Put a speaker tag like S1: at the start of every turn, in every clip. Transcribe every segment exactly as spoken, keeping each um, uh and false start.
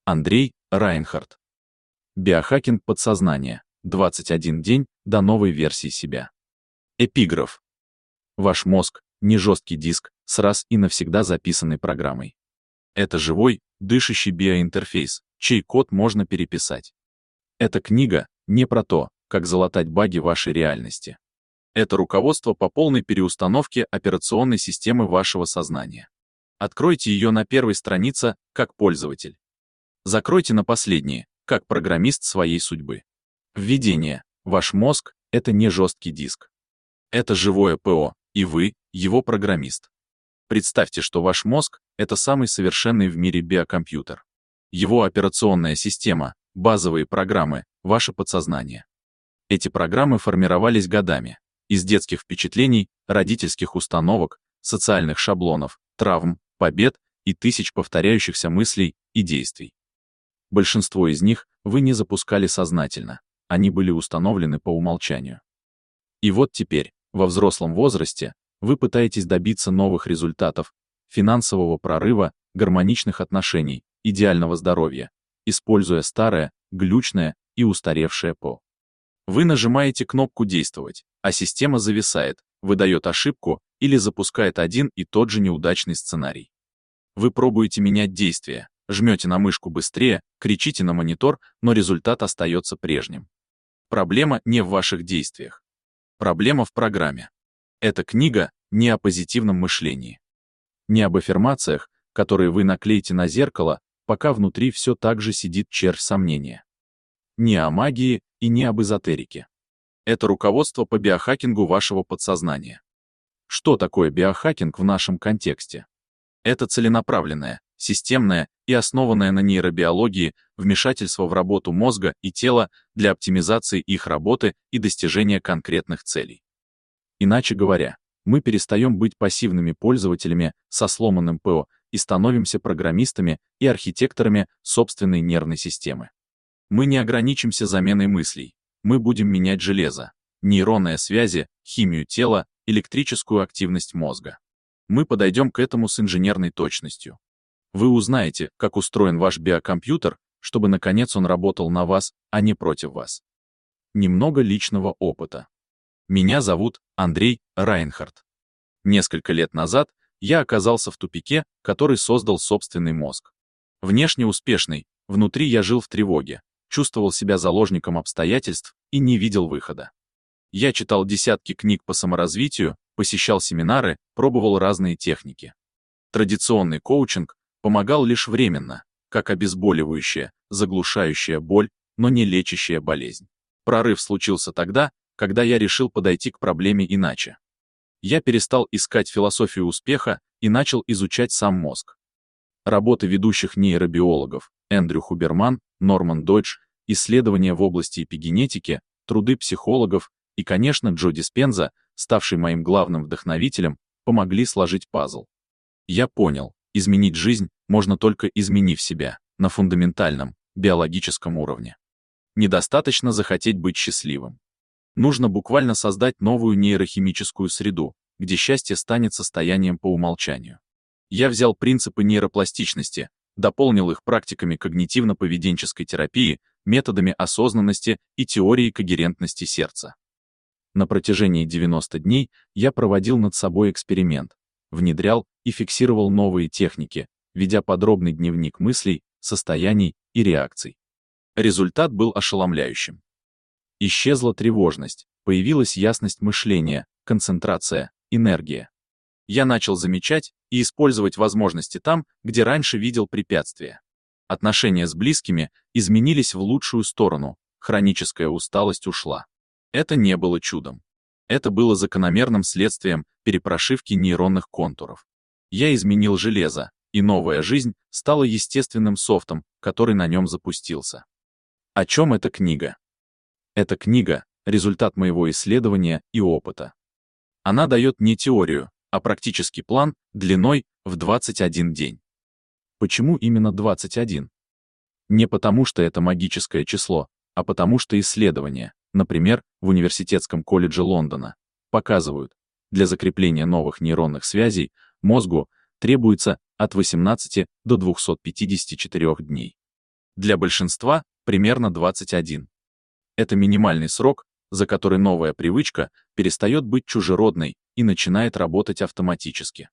S1: Андрей Райнхард. Биохакинг подсознания. двадцать один день до новой версии себя. Эпиграф. Ваш мозг — не жесткий диск с раз и навсегда записанной программой. Это живой, дышащий биоинтерфейс, чей код можно переписать. Эта книга не про то, как залатать баги вашей реальности. Это руководство по полной переустановке операционной системы вашего сознания. Откройте ее на первой странице как пользователь. Закройте на последние, как программист своей судьбы. Введение. Ваш мозг — это не жесткий диск. Это живое ПО, и вы — его программист. Представьте, что ваш мозг — это самый совершенный в мире биокомпьютер. Его операционная система, базовые программы, ваше подсознание. Эти программы формировались годами. Из детских впечатлений, родительских установок, социальных шаблонов, травм, побед и тысяч повторяющихся мыслей и действий. Большинство из них вы не запускали сознательно, они были установлены по умолчанию. И вот теперь, во взрослом возрасте, вы пытаетесь добиться новых результатов, финансового прорыва, гармоничных отношений, идеального здоровья, используя старое, глючное и устаревшее ПО. Вы нажимаете кнопку «Действовать», а система зависает, выдает ошибку или запускает один и тот же неудачный сценарий. Вы пробуете менять действия, жмете на мышку быстрее, кричите на монитор, но результат остается прежним. Проблема не в ваших действиях. Проблема в программе. Эта книга не о позитивном мышлении. Не об аффирмациях, которые вы наклеите на зеркало, пока внутри все так же сидит червь сомнения. Не о магии и не об эзотерике. Это руководство по биохакингу вашего подсознания. Что такое биохакинг в нашем контексте? Это целенаправленное, системное и основанное на нейробиологии вмешательство в работу мозга и тела для оптимизации их работы и достижения конкретных целей. Иначе говоря, мы перестаем быть пассивными пользователями со сломанным ПО и становимся программистами и архитекторами собственной нервной системы. Мы не ограничимся заменой мыслей, мы будем менять железо, нейронные связи, химию тела, электрическую активность мозга. Мы подойдем к этому с инженерной точностью. Вы узнаете, как устроен ваш биокомпьютер, чтобы наконец он работал на вас, а не против вас. Немного личного опыта. Меня зовут Андрей Райнхард. Несколько лет назад я оказался в тупике, который создал собственный мозг. Внешне успешный, внутри я жил в тревоге, чувствовал себя заложником обстоятельств и не видел выхода. Я читал десятки книг по саморазвитию, посещал семинары, пробовал разные техники. Традиционный коучинг помогал лишь временно, как обезболивающее, заглушающее боль, но не лечащая болезнь. Прорыв случился тогда, когда я решил подойти к проблеме иначе. Я перестал искать философию успеха и начал изучать сам мозг. Работы ведущих нейробиологов Эндрю Хуберман, Норман Дойдж, исследования в области эпигенетики, труды психологов и, конечно, Джо Диспенза, ставший моим главным вдохновителем, помогли сложить пазл. Я понял, изменить жизнь можно только изменив себя на фундаментальном, биологическом уровне. Недостаточно захотеть быть счастливым. Нужно буквально создать новую нейрохимическую среду, где счастье станет состоянием по умолчанию. Я взял принципы нейропластичности, дополнил их практиками когнитивно-поведенческой терапии, методами осознанности и теорией когерентности сердца. На протяжении девяноста дней я проводил над собой эксперимент, внедрял и фиксировал новые техники, ведя подробный дневник мыслей, состояний и реакций. Результат был ошеломляющим. Исчезла тревожность, появилась ясность мышления, концентрация, энергия. Я начал замечать и использовать возможности там, где раньше видел препятствия. Отношения с близкими изменились в лучшую сторону, хроническая усталость ушла. Это не было чудом. Это было закономерным следствием перепрошивки нейронных контуров. Я изменил железо, и новая жизнь стала естественным софтом, который на нем запустился. О чем эта книга? Эта книга — результат моего исследования и опыта. Она дает не теорию, а практический план длиной в двадцать один день. Почему именно двадцать один? Не потому, что это магическое число, а потому что исследования, например, в Университетском колледже Лондона, показывают, для закрепления новых нейронных связей мозгу требуется от восемнадцати до двухсот пятидесяти четырёх дней. Для большинства примерно двадцать один. Это минимальный срок, за который новая привычка перестает быть чужеродной и начинает работать автоматически.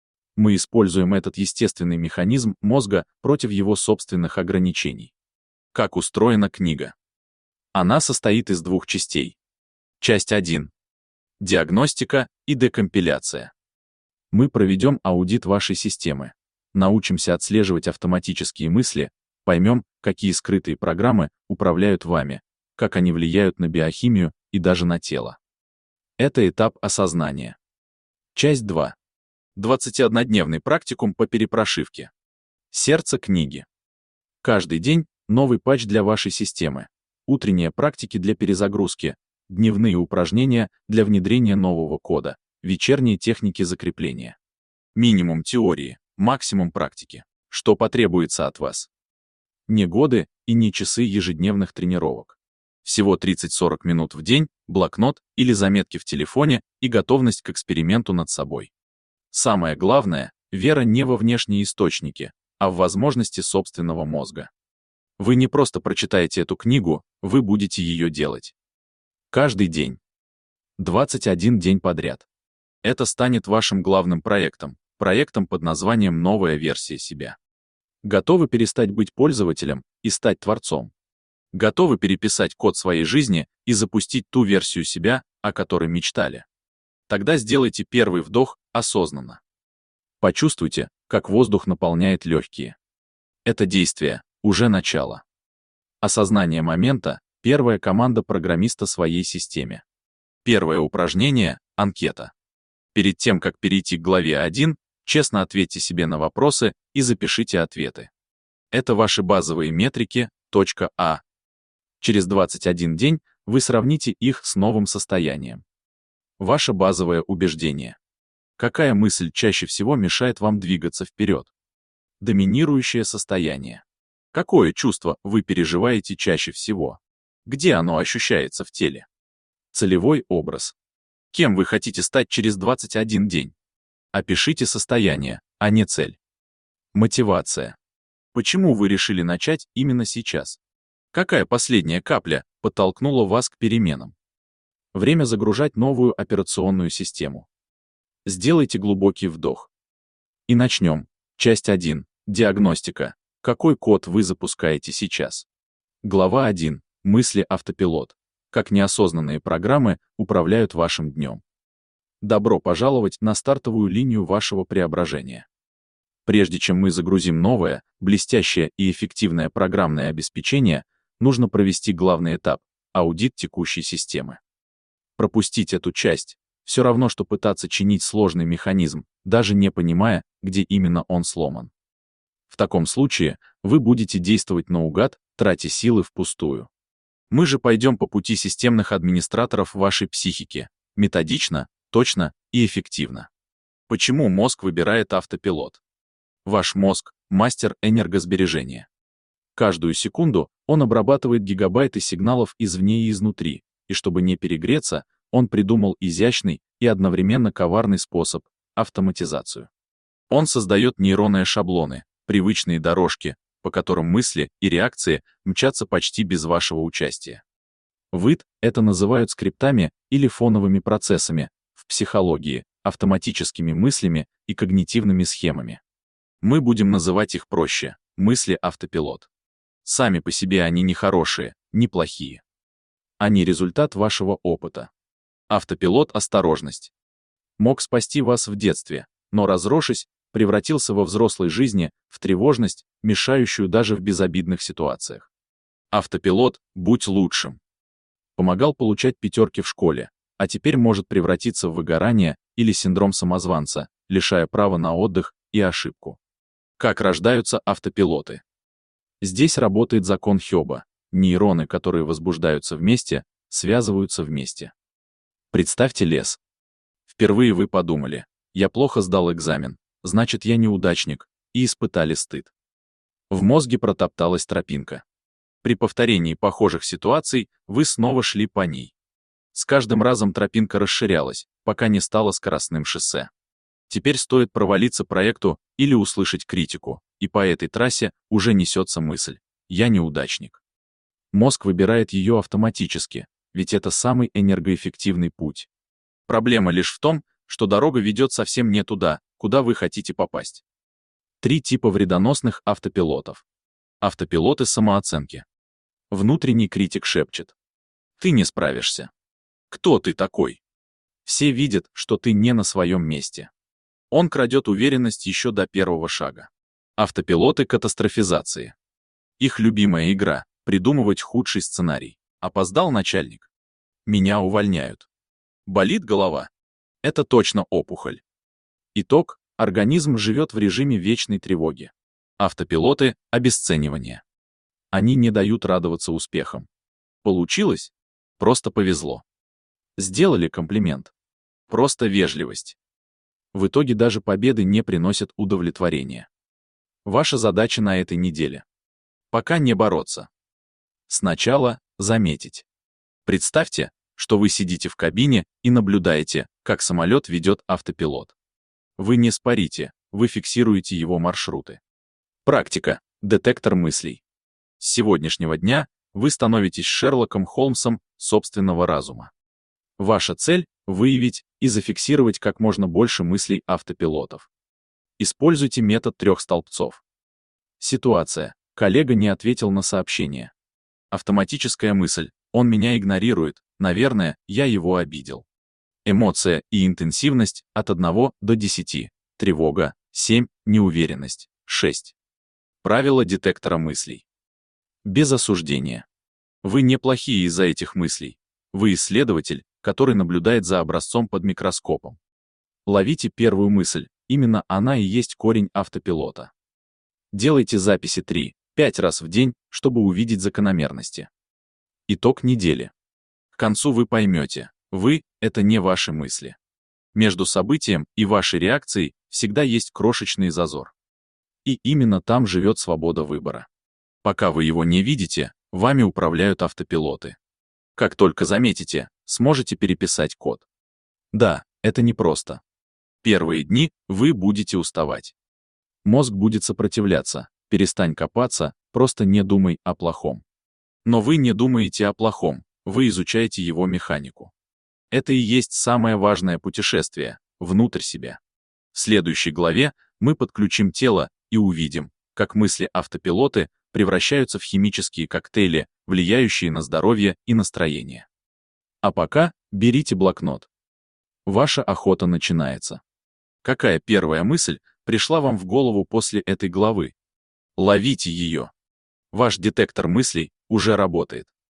S1: Мы используем этот естественный механизм мозга против его собственных ограничений. Как устроена книга? Она состоит из двух частей. Часть один. Диагностика и декомпиляция. Мы проведем аудит вашей системы, научимся отслеживать автоматические мысли, поймем, какие скрытые программы управляют вами, как они влияют на биохимию и даже на тело. Это этап осознания. Часть два. двадцатиоднодневный практикум по перепрошивке. Сердце книги. Каждый день новый патч для вашей системы, утренние практики для перезагрузки, дневные упражнения для внедрения нового кода, вечерние техники закрепления. Минимум теории, максимум практики. Что потребуется от вас? Не годы и не часы ежедневных тренировок. Всего тридцать-сорок минут в день, блокнот или заметки в телефоне и готовность к эксперименту над собой. Самое главное — вера не во внешние источники, а в возможности собственного мозга. Вы не просто прочитаете эту книгу, вы будете ее делать. Каждый день. двадцать один день подряд. Это станет вашим главным проектом, проектом под названием «Новая версия себя». Готовы перестать быть пользователем и стать творцом? Готовы переписать код своей жизни и запустить ту версию себя, о которой мечтали? Тогда сделайте первый вдох осознанно. Почувствуйте, как воздух наполняет легкие. Это действие — уже начало. Осознание момента — первая команда программиста своей системе. Первое упражнение — анкета. Перед тем, как перейти к главе один, честно ответьте себе на вопросы и запишите ответы. Это ваши базовые метрики, точка А. Через двадцать один день вы сравните их с новым состоянием. Ваше базовое убеждение. Какая мысль чаще всего мешает вам двигаться вперед? Доминирующее состояние. Какое чувство вы переживаете чаще всего? Где оно ощущается в теле? Целевой образ. Кем вы хотите стать через двадцать один день? Опишите состояние, а не цель. Мотивация. Почему вы решили начать именно сейчас? Какая последняя капля подтолкнула вас к переменам? Время загружать новую операционную систему. Сделайте глубокий вдох. И начнем. Часть один. Диагностика. Какой код вы запускаете сейчас? Глава один. Мысли автопилот. Как неосознанные программы управляют вашим днем. Добро пожаловать на стартовую линию вашего преображения. Прежде чем мы загрузим новое, блестящее и эффективное программное обеспечение, нужно провести главный этап — аудит текущей системы. Пропустить эту часть — все равно, что пытаться чинить сложный механизм, даже не понимая, где именно он сломан. В таком случае вы будете действовать наугад, тратя силы впустую. Мы же пойдем по пути системных администраторов вашей психики, методично, точно и эффективно. Почему мозг выбирает автопилот? Ваш мозг — мастер энергосбережения. Каждую секунду он обрабатывает гигабайты сигналов извне и изнутри, и чтобы не перегреться, он придумал изящный и одновременно коварный способ — автоматизацию. Он создает нейронные шаблоны, привычные дорожки, по которым мысли и реакции мчатся почти без вашего участия. В ИТ это называют скриптами или фоновыми процессами, в психологии — автоматическими мыслями и когнитивными схемами. Мы будем называть их проще — мысли-автопилот. Сами по себе они не хорошие, не плохие. Они результат вашего опыта. Автопилот — осторожность. Мог спасти вас в детстве, но, разросшись, превратился во взрослой жизни в тревожность, мешающую даже в безобидных ситуациях. Автопилот — будь лучшим. Помогал получать пятерки в школе, а теперь может превратиться в выгорание или синдром самозванца, лишая права на отдых и ошибку. Как рождаются автопилоты? Здесь работает закон Хёба. Нейроны, которые возбуждаются вместе, связываются вместе. Представьте лес. Впервые вы подумали: я плохо сдал экзамен, значит, я неудачник, и испытали стыд. В мозге протопталась тропинка. При повторении похожих ситуаций вы снова шли по ней. С каждым разом тропинка расширялась, пока не стала скоростным шоссе. Теперь стоит провалиться проекту или услышать критику, и по этой трассе уже несется мысль: я неудачник. Мозг выбирает ее автоматически, ведь это самый энергоэффективный путь. Проблема лишь в том, что дорога ведет совсем не туда, куда вы хотите попасть. Три типа вредоносных автопилотов. Автопилоты самооценки. Внутренний критик шепчет: ты не справишься. Кто ты такой? Все видят, что ты не на своем месте. Он крадет уверенность еще до первого шага. Автопилоты катастрофизации. Их любимая игра — придумывать худший сценарий. Опоздал начальник. Меня увольняют. Болит голова. Это точно опухоль. Итог — организм живет в режиме вечной тревоги. Автопилоты — обесценивание. Они не дают радоваться успехам. Получилось? Просто повезло. Сделали комплимент. Просто вежливость. В итоге даже победы не приносят удовлетворения. Ваша задача на этой неделе — пока не бороться. Сначала заметить. Представьте, что вы сидите в кабине и наблюдаете, как самолет ведет автопилот. Вы не спорите, вы фиксируете его маршруты. Практика. Детектор мыслей. С сегодняшнего дня вы становитесь Шерлоком Холмсом собственного разума. Ваша цель — выявить и зафиксировать как можно больше мыслей автопилотов. Используйте метод трех столбцов. Ситуация. Коллега не ответил на сообщение. Автоматическая мысль. Он меня игнорирует, наверное, я его обидел. Эмоция и интенсивность от одного до десяти. Тревога — семь, неуверенность — шесть. Правило детектора мыслей. Без осуждения. Вы не плохие из-за этих мыслей. Вы исследователь, который наблюдает за образцом под микроскопом. Ловите первую мысль, именно она и есть корень автопилота. Делайте записи три-пять раз в день, чтобы увидеть закономерности. Итог недели. К концу вы поймете, вы — это не ваши мысли. Между событием и вашей реакцией всегда есть крошечный зазор. И именно там живет свобода выбора. Пока вы его не видите, вами управляют автопилоты. Как только заметите, сможете переписать код. Да, это непросто. Первые дни вы будете уставать. Мозг будет сопротивляться. Перестань копаться, просто не думай о плохом. Но вы не думаете о плохом, вы изучаете его механику. Это и есть самое важное путешествие внутрь себя. В следующей главе мы подключим тело и увидим, как мысли-автопилоты превращаются в химические коктейли, влияющие на здоровье и настроение. А пока берите блокнот. Ваша охота начинается. Какая первая мысль пришла вам в голову после этой главы? Ловите ее. Ваш детектор мыслей уже работает.